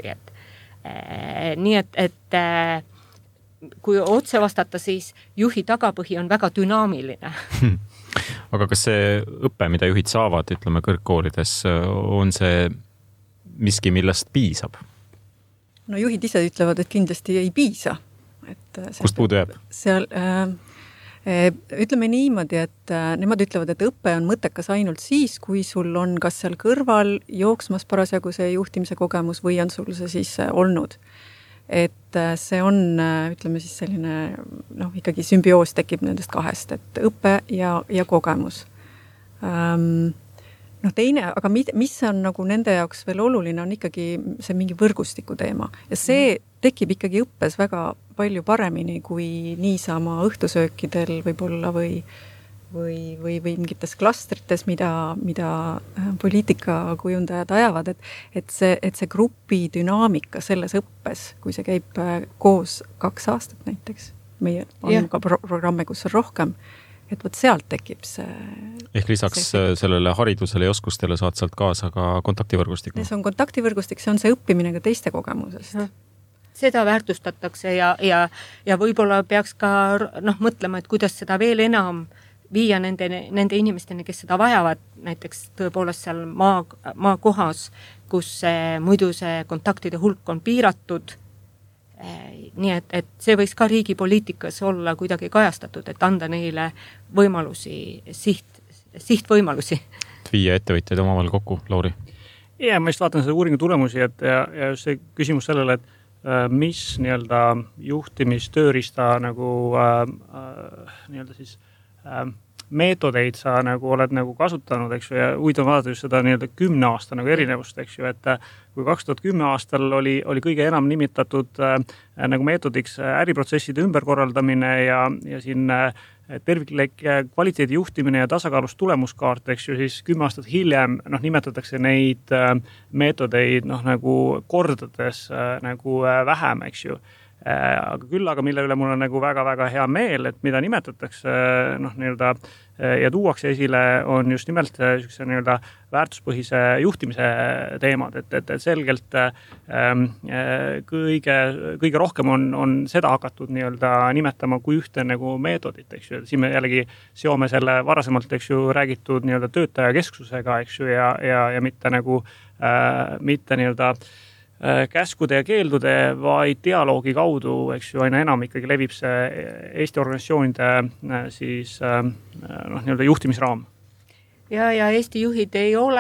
S6: nii et kui otse vastata, siis juhi tagapõhi on väga dünaamiline.
S3: aga kas see õpe, mida juhid saavad, ütleme kõrgkoolides, on see miski, millest piisab?
S1: No juhid ise ütlevad, et kindlasti ei piisa.
S3: Kust puudu jääb?
S1: Seal, ütleme niimoodi, et nemad ütlevad, et õpe on mõttekas ainult siis, kui sul on kas seal kõrval jooksmas parasjagu see juhtimise kogemus või on sul see siis olnud. Et see on, ütleme siis selline, ikkagi sümbioos tekib nendest kahest, et õpe ja kogemus. Teine, aga mis on nagu nende jaoks veel oluline, on ikkagi see mingi võrgustiku teema. Ja see tekib ikkagi õppes väga palju paremini kui niisama õhtusöökidel võib-olla või mingites klastrites, mida poliitikakujundajad ajavad, et see grupi dünaamika selles õppes, kui see käib koos 2 aastat näiteks, meie on ka programme, kus on rohkem, et võt sealt tekib see.
S3: Ehk lisaks sellele haridusele ja oskustele saad sealt kaasa ka kontaktivõrgustik.
S1: See on kontaktivõrgustik, see on see õppimine ka teiste kogemusest.
S6: Seda väärtustatakse ja võib-olla peaks ka mõtlema, et kuidas seda veel enam viia nende inimesteni, kes seda vajavad, näiteks tõepoolest seal maakohas, kus muidu see kontaktide hulk on piiratud. Nii et see võiks ka riigi poliitikas olla kuidagi kajastatud, et anda neile võimalusi, sihtvõimalusi.
S3: Viia ettevõtjaid omavahel kokku, Lauri?
S4: Ja ma just vaatan seda uuringu tulemusi, ja just see küsimus sellele, et mis nii-öelda juhtimistöörista nagu nii-öelda siis meetodeid sa nagu oled nagu kasutanud, eks ju, ja huvitav vaadata just seda nii-öelda 10 aasta nagu erinevust, eks ju, et kui 2010 aastal oli kõige enam nimetatud nagu meetodiks äriprotsesside ümberkorraldamine ja siin terviklik kvaliteedi juhtimine ja tasakaalus tulemuskaart, eks ju, siis 10 aastat hiljem nimetatakse neid meetodeid nagu kordades nagu vähem, eks ju. Aga küll, mille üle mul on nagu väga-väga hea meel, et mida nimetatakse nii-öelda ja tuuakse esile, on just nimelt nii-öelda väärtuspõhise juhtimise teemad, et selgelt kõige rohkem on seda hakatud nii-öelda nimetama kui ühte nagu meetodit, eks ju. Siin me jällegi seome selle varasemalt, eks ju, räägitud nii-öelda töötajakesksusega, eks ju, ja mitte nagu mitte nii-öelda käskude ja keeldude, vaid dialoogi kaudu, eks ju, aina enam ikkagi levib see Eesti organisatsioonide siis nii-öelda juhtimisraam.
S6: Ja Eesti juhid ei ole,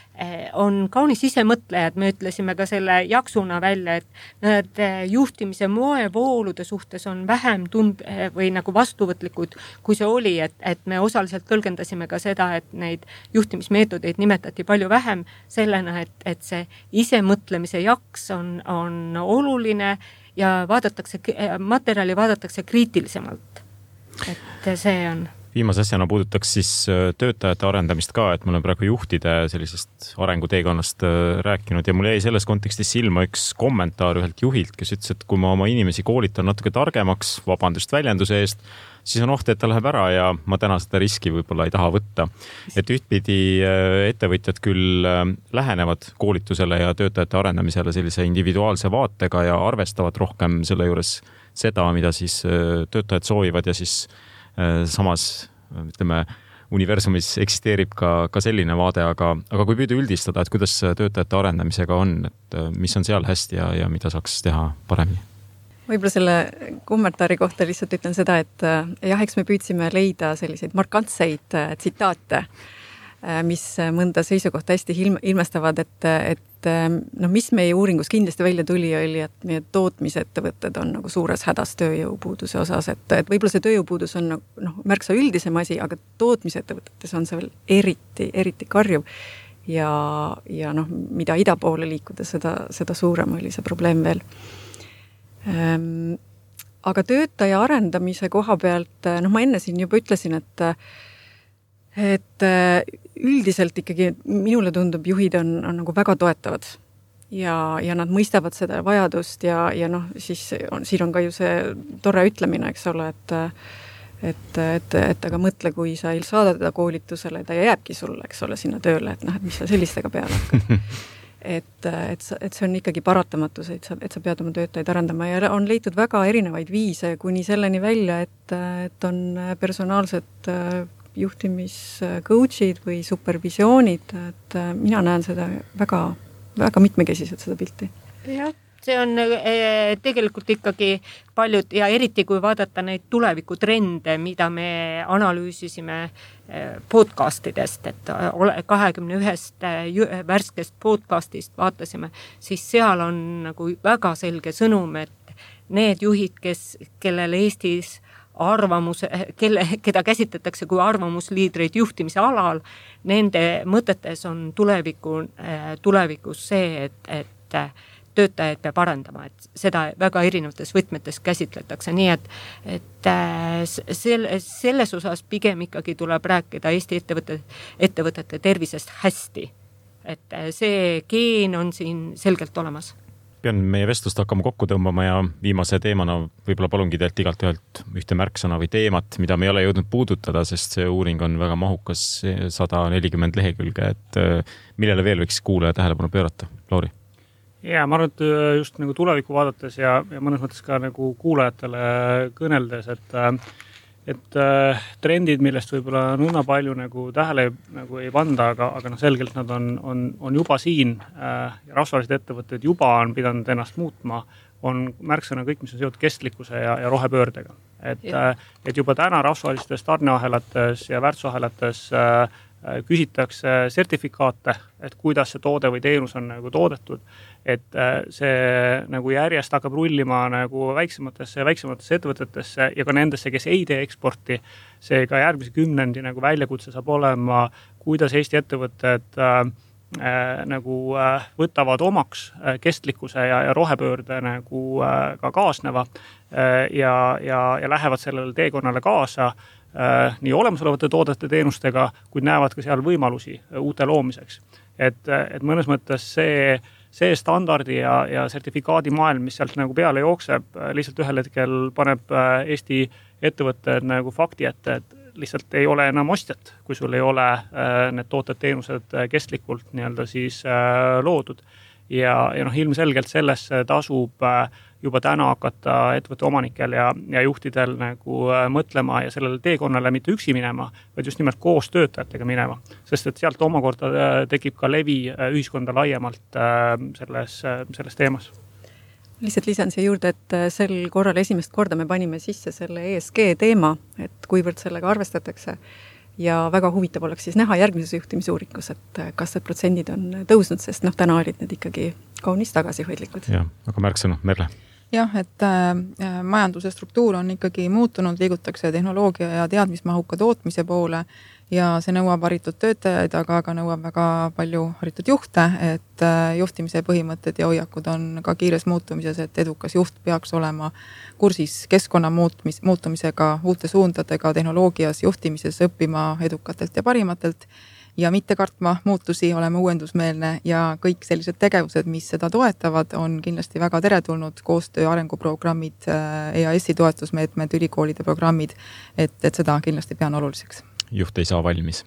S6: on kaunis isemõtlejad, me ütlesime ka selle jaksuna välja, et need juhtimise moevoolude suhtes on vähem või nagu vastuvõtlikud, kui see oli, et me osaliselt tõlgendasime ka seda, et neid juhtimismeetodeid nimetati palju vähem sellena, et see isemõtlemise jaks on oluline ja materjali vaadatakse kriitilisemalt. Et see on...
S3: Viimase asjana puudutaks siis töötajate arendamist ka, et mul on praegu juhtide sellisest arenguteekonnast rääkinud ja mul jäi selles kontekstis silma üks kommentaar ühelt juhilt, kes ütles, et kui ma oma inimesi koolitan natuke targemaks, vabandust väljenduse eest, siis on oht, et ta läheb ära ja ma täna seda riski võib-olla ei taha võtta. Et ühtpidi ettevõtjad küll lähenevad koolitusele ja töötajate arendamisele sellise individuaalse vaatega ja arvestavad rohkem selle juures seda, mida siis töötajad soovivad ja siis samas, ütleme, universumis eksisteerib ka selline vaade, aga kui püüda üldistada, et kuidas töötajate arendamisega on, et mis on seal hästi ja mida saaks teha paremini?
S1: Võib-olla selle kommentaari kohta lihtsalt ütlen seda, et jah, eks me püüdsime leida selliseid markantseid tsitaate, mis mõnda seisukohta hästi ilmestavad, et mis meie uuringus kindlasti välja tuli, oli, et meie tootmisettevõtted on nagu suures hädas tööjõupuuduse osas, et võib-olla see tööjõupuudus on märksa üldisem asi, aga tootmisettevõtetes on see veel eriti karjuv ja mida ida poole liikuda, seda suurem oli see probleem veel. Aga töötaja arendamise koha pealt, ma enne siin juba ütlesin, et üldiselt ikkagi minule tundub, juhid on nagu väga toetavad ja nad mõistavad seda vajadust ja siis siin on ka ju see tore ütlemine, eks ole, et aga mõtle, kui sa ei saada teda koolitusele, ta jääbki sulle, eks ole, sinna tööle, et mis sa sellistega peale hakkad. Et see on ikkagi paratamatus, et sa pead oma töötajaid arendama ja on leitud väga erinevaid viise kuni selleni välja, et on personaalsed juhtimiscoach'id või supervisioonid, et mina näen seda väga, väga mitmekesiselt seda pilti.
S6: Jah, see on tegelikult ikkagi paljud ja eriti kui vaadata neid tulevikutrende, mida me analüüsisime podcastidest, et 21 värskest podcastist vaatasime, siis seal on nagu väga selge sõnum, et need juhid, kellel Eestis keda käsitletakse kui arvamusliidreid juhtimise alal, nende mõtetes on tulevikus see, et töötajaid peab arendama, et seda väga erinevates võtmetes käsitletakse, nii et selles osas pigem ikkagi tuleb rääkida Eesti ettevõtete tervisest hästi. Et see geen on siin selgelt olemas.
S3: Pean meie vestlust hakkama kokku tõmbama ja viimase teemana võib-olla palungi teilt igalt ühelt ühte märksõna või teemat, mida me ei ole jõudnud puudutada, sest see uuring on väga mahukas, 140 lehekülge, et millele veel võiks kuulaja tähelepanu pöörata? Lauri?
S4: Ja ma arvan, et just nagu tulevikku vaadates ja mõnes mõttes ka nagu kuulajatele kõneldes, et trendid, millest võib-olla nõnda palju nagu tähele nagu ei panda, aga selgelt nad on juba siin ja rahvusvahelised ettevõtted juba on pidanud ennast muutma, on märksõna kõik, mis on seotud kestlikkuse ja rohepöördega. Et juba täna rahvusvahelistes tarneahelates ja väärtusahelates küsitakse sertifikaate, et kuidas see toode või teenus on nagu toodetud, et see nagu järjest hakkab rullima nagu väiksematesse ettevõtetesse ja ka nendesse, kes ei tee eksporti. Seega järgmise 10 nagu väljakutse saab olema, kuidas Eesti ettevõtted nagu võtavad omaks kestlikkuse ja rohepöörde nagu ka kaasneva ja lähevad sellele teekonnale kaasa nii olemasolevate toodete teenustega, kuid näevad ka seal võimalusi uute loomiseks. Et mõnes mõttes see standardi ja sertifikaadi maailm, mis sealt nagu peale jookseb, lihtsalt ühel hetkel paneb Eesti ettevõtted nagu fakti ette, et lihtsalt ei ole enam ostjat, kui sul ei ole need tooted-teenused kestlikult nii-öelda siis loodud. Ja ilmselgelt sellesse tasub juba täna hakata ettevõtte omanikel ja juhtidel nagu mõtlema ja sellele teekonnale mitte üksi minema, vaid just nimelt koos töötajatega minema. Sest et sealt omakorda tekib ka levi ühiskonda laiemalt selles teemas.
S1: Lihtsalt lisan siia juurde, et sel korral esimest korda me panime sisse selle ESG teema, et kuivõrd sellega arvestatakse. Ja väga huvitav oleks siis näha järgmises juhtimisuuringus, et kas need protsendid on tõusnud, sest täna olid need ikkagi kaunis tagasihoidlikud.
S3: Ja, aga märksõna, Merle?
S5: Jah, et majanduse struktuur on ikkagi muutunud, liigutakse tehnoloogia ja teadmismahuka tootmise poole ja see nõuab haritud töötajaid, aga nõuab väga palju haritud juhte, et juhtimise põhimõtted ja hoiakud on ka kiires muutumises, et edukas juht peaks olema kursis keskkonna muutumisega, uute suundadega, tehnoloogias, juhtimises, õppima edukatelt ja parimatelt ja mitte kartma muutusi, olema uuendusmeelne ja kõik sellised tegevused, mis seda toetavad, on kindlasti väga teretulnud, koostöö arenguprogrammid, EAS-i toetusmeetmed, ülikoolide programmid, et seda kindlasti pean oluliseks.
S3: Juht ei saa valmis,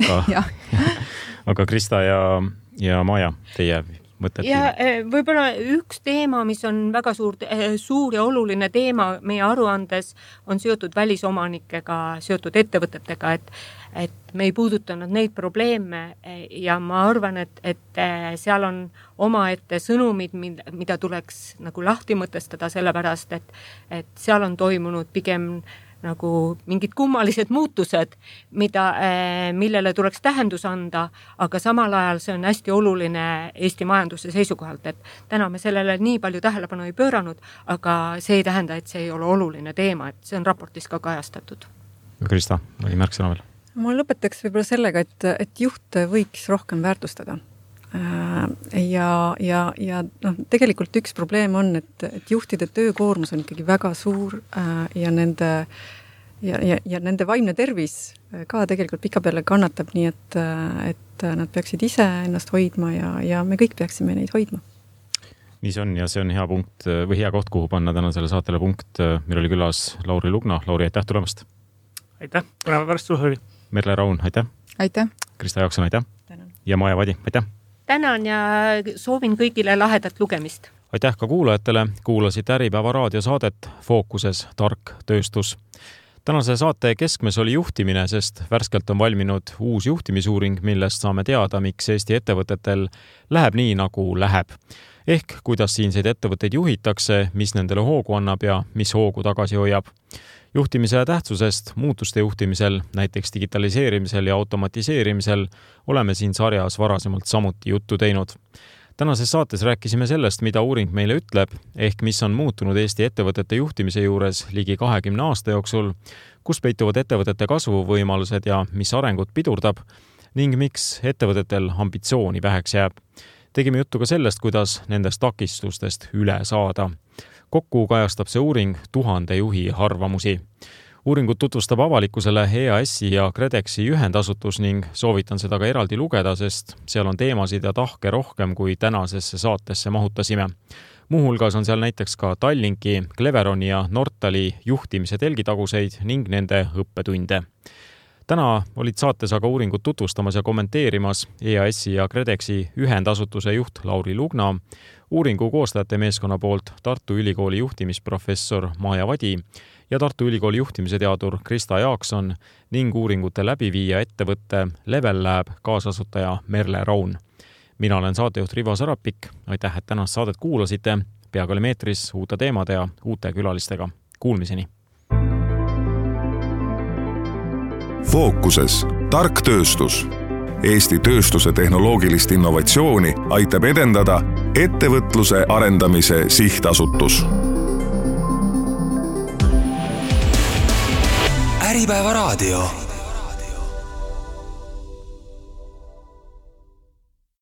S3: aga Krista ja Maja, teie mõtted?
S6: Ja võib-olla üks teema, mis on väga suur ja oluline teema meie aruandes, on seotud välisomanikega, seotud ettevõtetega, et me ei puudutanud neid probleeme ja ma arvan, et seal on omaette sõnumid, mida tuleks nagu lahti mõtestada, sellepärast, et seal on toimunud pigem nagu mingid kummalised muutused, millele tuleks tähendus anda, aga samal ajal see on hästi oluline Eesti majanduse seisukohalt, et täna me sellele nii palju tähelepanu ei pööranud, aga see ei tähenda, et see ei ole oluline teema, et see on raportis ka kajastatud.
S3: Krista, oli märksõna veel?
S1: Ma lõpetaks võib-olla sellega, et juht võiks rohkem väärtustada. Ja tegelikult üks probleem on, et juhtide töökoormus on ikkagi väga suur ja nende vaimne tervis ka tegelikult pikapeale kannatab, nii et nad peaksid ise ennast hoidma ja me kõik peaksime neid hoidma.
S3: Nii see on ja see on hea punkt või hea koht, kuhu panna täna selle saatele punkt. Meil oli külas Lauri Lugna. Lauri, aitäh tulemast!
S4: Aitäh! Põneva pärast sulle oli!
S3: Merle Raun, aitäh!
S5: Aitäh!
S3: Krista Jaakson, aitäh!
S1: Tänan.
S3: Ja Maja Vadi, aitäh!
S6: Tänan ja soovin kõigile lahedat lugemist.
S3: Aitäh ka kuulajatele. Kuulasite Äripäeva raadiosaadet Fookuses tark tööstus. Tänase saate keskmes oli juhtimine, sest värskelt on valminud uus juhtimisuuring, millest saame teada, miks Eesti ettevõtetel läheb nii, nagu läheb. Ehk kuidas siinseid ettevõtteid juhitakse, mis nendele hoogu annab ja mis hoogu tagasi hoiab. Juhtimise tähtsusest muutuste juhtimisel, näiteks digitaliseerimisel ja automatiseerimisel, oleme siin sarjas varasemalt samuti juttu teinud. Tänases saates rääkisime sellest, mida uuring meile ütleb, ehk mis on muutunud Eesti ettevõtete juhtimise juures ligi 20 aasta jooksul, kus peituvad ettevõtete kasvuvõimalused ja mis arengut pidurdab ning miks ettevõtetel ambitsiooni väheks jääb. Tegime juttu ka sellest, kuidas nendest takistustest üle saada. Kokku kajastab see uuring 1000 juhi arvamusi. Uuringut tutvustab avalikkusele EAS-i ja KredExi ühendasutus ning soovitan seda ka eraldi lugeda, sest seal on teemasid ja tahke rohkem, kui tänasesse saatesse mahutasime. Muuhulgas on seal näiteks ka Tallinki, Cleveroni ja Nortali juhtimise telgitaguseid ning nende õppetunde. Täna olid saates aga uuringut tutvustamas ja kommenteerimas EAS-i ja KredExi ühendasutuse juht Lauri Lugna, uuringu koostajate meeskonna poolt Tartu Ülikooli juhtimisprofessor Maja Vadi ja Tartu Ülikooli juhtimise teadur Krista Jaakson ning uuringute läbiviija ettevõtte Level Lab kaasasutaja Merle Raun. Mina olen saatejuht Rivo Sarapik. Aitäh, et tänast saadet kuulasite. Peaaegu oli meetris uute teemade ja uute külalistega. Kuulmiseni!
S2: Fookuses tark tööstus. Eesti tööstuse tehnoloogilist innovatsiooni aitab edendada Ettevõtluse arendamise sihtasutus.
S7: Äripäeva raadio.